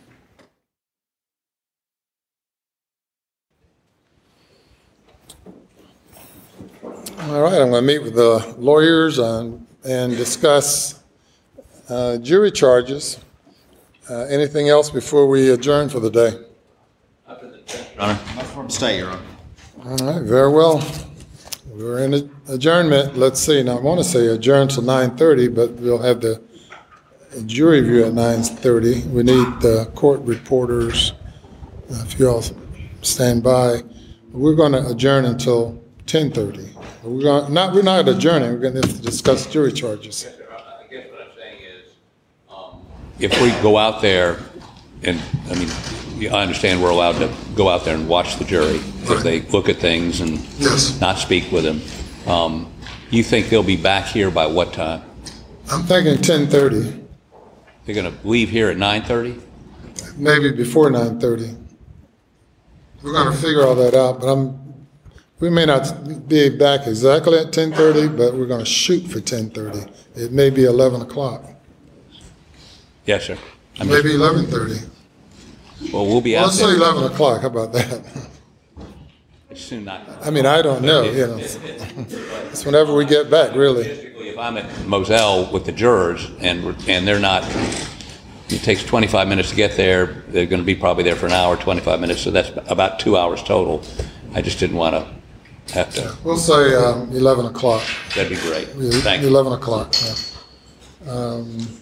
All right, I'm going to meet with the lawyers and discuss jury charges. Anything else before we adjourn for the day? Your Honor. Not from state, Your Honor. All right, very well. We're in adjournment. Let's see. Now, I want to say adjourn till 9:30, but we'll have the jury review at 9:30. We need the court reporters, if you all stand by. We're going to adjourn until 10:30. We're not adjourning. We're going to discuss jury charges. I guess what I'm saying is, if we go out there, and I mean, I understand we're allowed to go out there and watch the jury if they look at things and not speak with them. You think they'll be back here by what time? I'm thinking 10:30. They're going to leave here at 9:30? Maybe before 9:30. We're going to figure all that out, but we may not be back exactly at 10:30, but we're going to shoot for 10:30. It may be 11 o'clock. Yes, sir. Maybe 11:30. Well, we'll be out let's there. say 11 o'clock. How about that? It's soon not. I mean, I don't know. You know, it's whenever we get back, really. If I'm at Moselle with the jurors and they're not, it takes 25 minutes to get there. They're going to be probably there for an hour, 25 minutes. So that's about 2 hours total. I just didn't want to have to. We'll say 11 o'clock. That'd be great. Thank you. 11 o'clock. Yeah.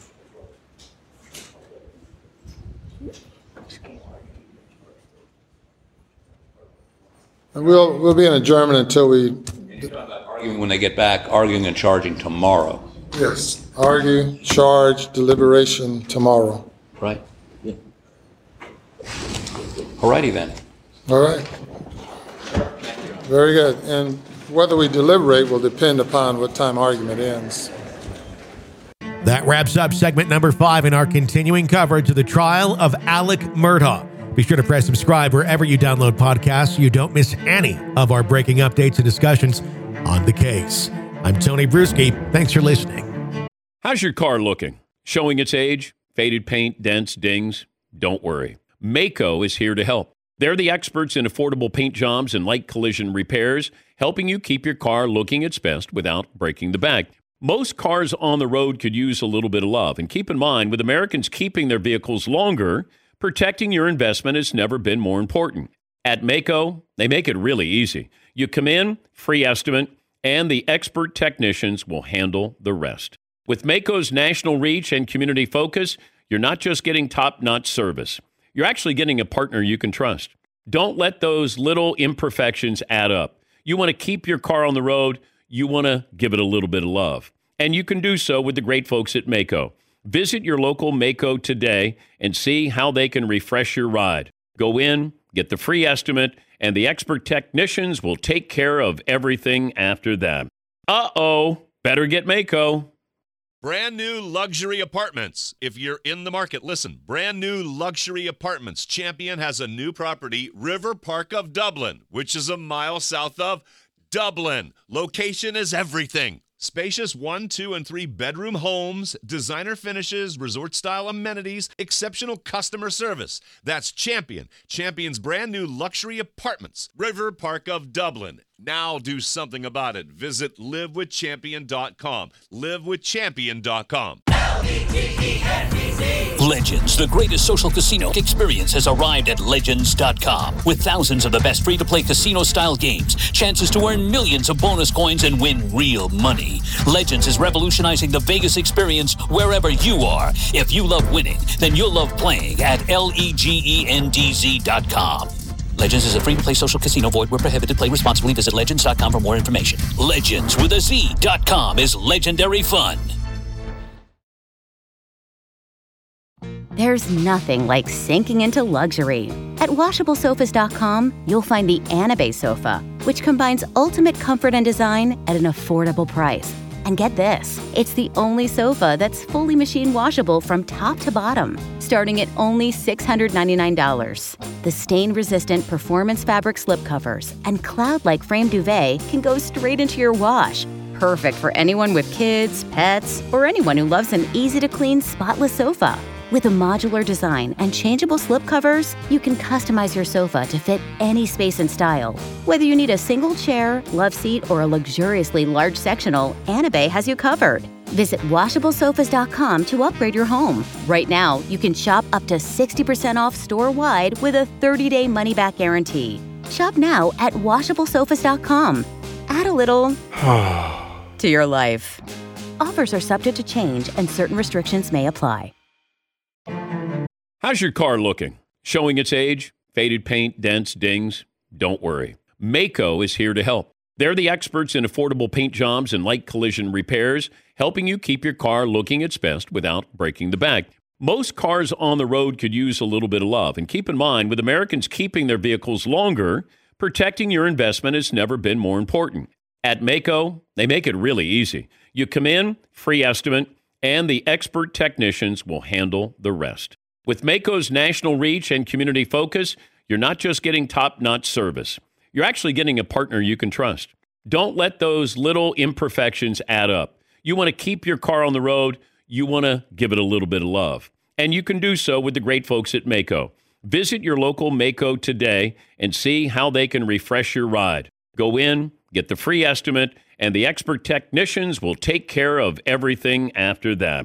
And we'll be in adjournment until we. Arguing when they get back, arguing and charging tomorrow. Yes, argue, charge, deliberation tomorrow. Right. Yeah. All righty then. All right. Very good. And whether we deliberate will depend upon what time argument ends. That wraps up segment number 5 in our continuing coverage of the trial of Alec Murdaugh. Be sure to press subscribe wherever you download podcasts so you don't miss any of our breaking updates and discussions on the case. I'm Tony Bruschi. Thanks for listening. How's your car looking? Showing its age? Faded paint, dents, dings? Don't worry. Maaco is here to help. They're the experts in affordable paint jobs and light collision repairs, helping you keep your car looking its best without breaking the bank. Most cars on the road could use a little bit of love. And keep in mind, with Americans keeping their vehicles longer, protecting your investment has never been more important. At Maaco, they make it really easy. You come in, free estimate, and the expert technicians will handle the rest. With Maaco's national reach and community focus, you're not just getting top-notch service. You're actually getting a partner you can trust. Don't let those little imperfections add up. You want to keep your car on the road. You want to give it a little bit of love. And you can do so with the great folks at Maaco. Visit your local Maaco today and see how they can refresh your ride. Go in, get the free estimate, and the expert technicians will take care of everything after that. Better get Maaco. Brand new luxury apartments. If you're in the market, listen. Brand new luxury apartments. Champion has a new property, River Park of Dublin, which is a mile south of Dublin. Location is everything. Spacious 1, 2, and 3 bedroom homes, designer finishes, resort-style amenities, exceptional customer service. That's Champion. Champion's brand new luxury apartments, River Park of Dublin. Now do something about it. Visit livewithchampion.com. livewithchampion.com. Legends, the greatest social casino experience, has arrived at Legends.com. With thousands of the best free-to-play casino-style games, chances to earn millions of bonus coins and win real money. Legends is revolutionizing the Vegas experience wherever you are. If you love winning, then you'll love playing at LEGENDZ.com. Legends is a free-to-play social casino. Void where prohibited. Play responsibly. Visit Legends.com for more information. Legends with a Z.com is legendary fun. There's nothing like sinking into luxury. At WashableSofas.com, you'll find the Anabay sofa, which combines ultimate comfort and design at an affordable price. And get this, it's the only sofa that's fully machine washable from top to bottom, starting at only $699. The stain-resistant performance fabric slipcovers and cloud-like frame duvet can go straight into your wash. Perfect for anyone with kids, pets, or anyone who loves an easy-to-clean, spotless sofa. With a modular design and changeable slipcovers, you can customize your sofa to fit any space and style. Whether you need a single chair, love seat, or a luxuriously large sectional, Anabay has you covered. Visit WashableSofas.com to upgrade your home. Right now, you can shop up to 60% off store-wide with a 30-day money-back guarantee. Shop now at WashableSofas.com. Add a little to your life. Offers are subject to change and certain restrictions may apply. How's your car looking? Showing its age? Faded paint, dents, dings? Don't worry. Maaco is here to help. They're the experts in affordable paint jobs and light collision repairs, helping you keep your car looking its best without breaking the bank. Most cars on the road could use a little bit of love. And keep in mind, with Americans keeping their vehicles longer, protecting your investment has never been more important. At Maaco, they make it really easy. You come in, free estimate, and the expert technicians will handle the rest. With Maaco's national reach and community focus, you're not just getting top-notch service. You're actually getting a partner you can trust. Don't let those little imperfections add up. You want to keep your car on the road. You want to give it a little bit of love. And you can do so with the great folks at Maaco. Visit your local Maaco today and see how they can refresh your ride. Go in, get the free estimate, and the expert technicians will take care of everything after that.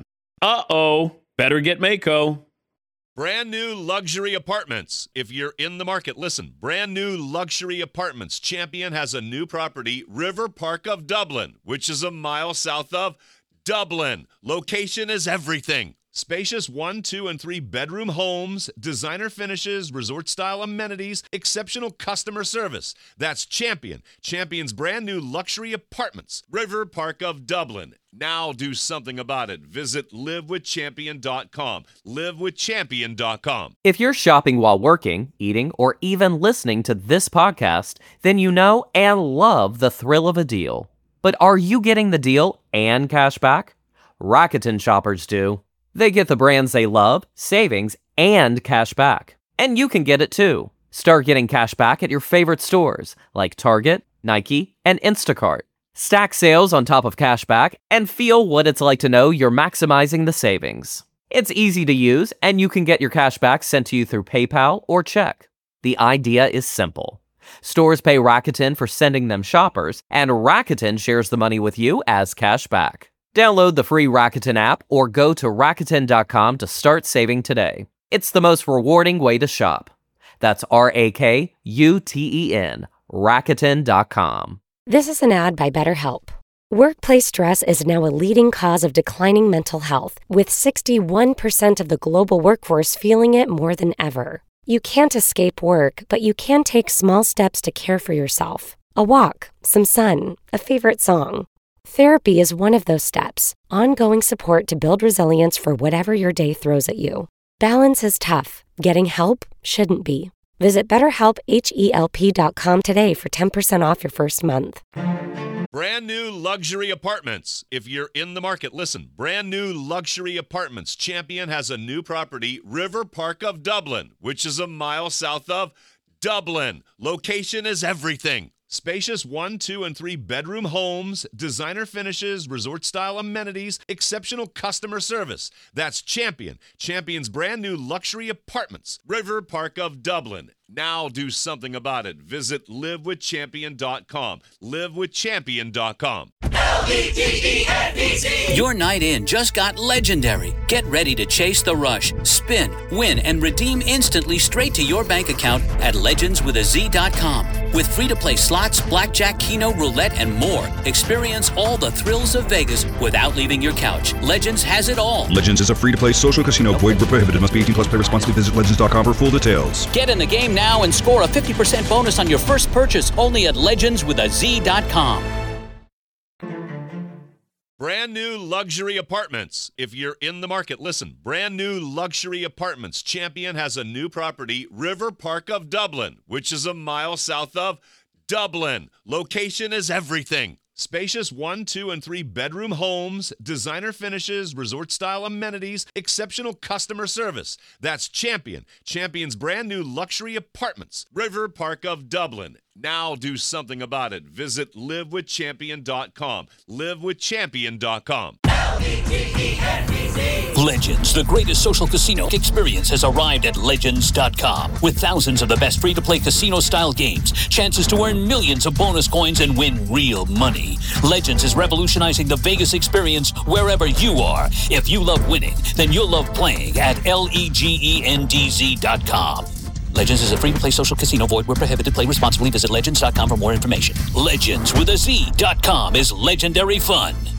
Better get Maaco. Brand new luxury apartments. If you're in the market, listen. Brand new luxury apartments. Champion has a new property, River Park of Dublin, which is a mile south of Dublin. Location is everything. Spacious 1, 2, and 3 bedroom homes, designer finishes, resort-style amenities, exceptional customer service. That's Champion. Champion's brand new luxury apartments, River Park of Dublin. Now do something about it. Visit livewithchampion.com. livewithchampion.com. If you're shopping while working, eating, or even listening to this podcast, then you know and love the thrill of a deal. But are you getting the deal and cash back? Rakuten shoppers do. They get the brands they love, savings, and cash back. And you can get it too. Start getting cash back at your favorite stores like Target, Nike, and Instacart. Stack sales on top of cash back and feel what it's like to know you're maximizing the savings. It's easy to use, and you can get your cash back sent to you through PayPal or check. The idea is simple. Stores pay Rakuten for sending them shoppers, and Rakuten shares the money with you as cash back. Download the free Rakuten app or go to Rakuten.com to start saving today. It's the most rewarding way to shop. That's Rakuten, Rakuten.com. This is an ad by BetterHelp. Workplace stress is now a leading cause of declining mental health, with 61% of the global workforce feeling it more than ever. You can't escape work, but you can take small steps to care for yourself. A walk, some sun, a favorite song. Therapy is one of those steps, ongoing support to build resilience for whatever your day throws at you. Balance is tough. Getting help shouldn't be. Visit BetterHelp, HELP.com today for 10% off your first month. Brand new luxury apartments. If you're in the market, listen. Brand new luxury apartments. Champion has a new property, River Park of Dublin, which is a mile south of Dublin. Location is everything. Spacious 1, 2, and 3 bedroom homes, designer finishes, resort-style amenities, exceptional customer service. That's Champion. Champion's brand new luxury apartments, River Park of Dublin. Now do something about it. Visit livewithchampion.com. Livewithchampion.com. L-E-G-E-N-D-Z. Your night in just got legendary. Get ready to chase the rush, spin, win, and redeem instantly straight to your bank account at legendswithaz.com. With free-to-play slots, blackjack, keno, roulette, and more. Experience all the thrills of Vegas without leaving your couch. Legends has it all. Legends is a free-to-play social casino. Void where prohibited. Must be 18 plus. Play responsibly. Visit legends.com for full details. Get in the game now and score a 50% bonus on your first purchase only at legendswithaz.com. Brand new luxury apartments. If you're in the market, listen. Brand new luxury apartments. Champion has a new property, River Park of Dublin, which is a mile south of Dublin. Location is everything. Spacious 1, 2, and 3 bedroom homes, designer finishes, resort-style amenities, exceptional customer service. That's Champion. Champion's brand new luxury apartments, River Park of Dublin. Now do something about it. Visit livewithchampion.com. Livewithchampion.com. Legends, the greatest social casino experience, has arrived at Legends.com. With thousands of the best free-to-play casino-style games, chances to earn millions of bonus coins and win real money. Legends is revolutionizing the Vegas experience wherever you are. If you love winning, then you'll love playing at LEGENDZ.com. Legends is a free-to-play social casino. Void where prohibited. Play responsibly. Visit Legends.com for more information. Legends with a Z.com is legendary fun.